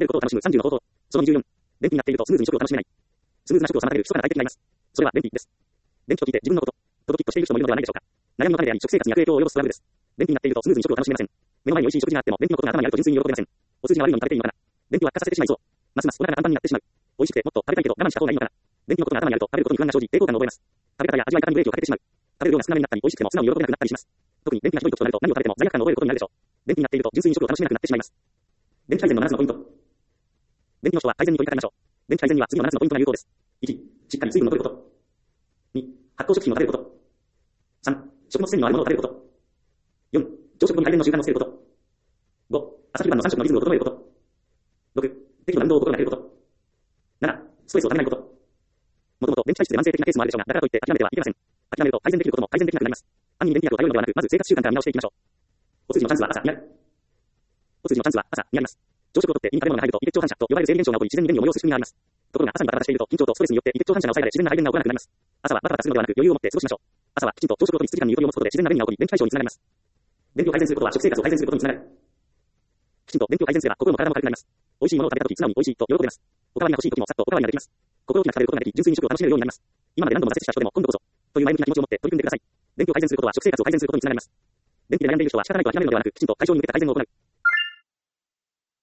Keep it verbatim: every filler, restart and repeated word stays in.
ることを楽しむさんじゅうの方法。そのにじゅうよん。便秘になっているとスムーズに食を楽しめない。スムーズな食を妨げる密かな大敵がいます。それは便秘です。便秘と聞いて自分のこと、とドキッとしている人もいるのではないでしょうか。悩みの種であり、食生活に悪影響を及ぼすトラブルです。便秘になっているとスムーズに食を楽しめません。目の前に美味しい食事があっても便秘のことが頭にあると純粋に喜べません。お通じが悪いのに食べていいのかな。便秘を悪化させてしまいそう。ますますお腹がパンパンになってしまう。美味しくてもっと食べたいけど我慢した方がいいのかな。便秘のことが頭にあると食べることに不安が生じ、抵抗感を覚えます。食べ方や味わい方にブレーキをかけてしまう。食べる量が少なめになったり、美味しくても素直に喜べなくなったりします。特に便秘がひどい時となると何を食べても罪悪感を覚えることになるでしょう。便秘になっていると純粋に食を楽しめなくなってしまいます。便秘改善のななつのポイント。便秘の人は改善に取り掛かりましょう。便秘改善には次のななつのポイントが有効です。いち、しっかり水分を取ること。に、発酵食品を食べること。さん、食物繊維のあるものを食べること。よん、朝食後に排便の習慣をつけること。ご、朝昼晩のさん食のリズムを整えること。ろく、適度な運動を心がけること。なな、ストレスをためないこと。もともと便秘体質で慢性的なケースもあるでしょうが、だからといって諦めてはいけません。諦めると改善できることも改善できなくなります。安易に便秘薬を頼るのではなく、まず生活習慣から見直していきましょう。お通じのチャンスは朝にある。お通じのチャンスは朝にあります。朝食をとって胃に食べ物が入ると胃血腸反射と呼ばれる生理現象が起こり自然に便秘を催す仕組みがあります。ところが朝にバタバタしていると緊張とストレスによって胃血腸反射が抑えられ自然な排便が起こらなくなります。朝はバタバタするのではなく余裕を持って過ごしましょう。朝はきちんと朝食をとり羊羹にゆとりを持つことで自然な便秘が起こり便秘解消につながります。便秘を改善することは食生活を改善することにつながる。きちんと便秘を改善すれば心も体も軽くなります。美味しいものを食べたとき素直に美味しいと喜べます。おかわりが欲しいときもさっとおかわりができます。心置きなく食べることができ純粋に食を楽しめるようになります。今まで何度も挫折した人でも今度こそという前向きな気持ちを持って取り組んでください。便秘を改善することは食生活を改善することにつながります。便秘で悩んでいる人は仕方ないと諦めるのではなく、きちんと解消に向けた改善を行う。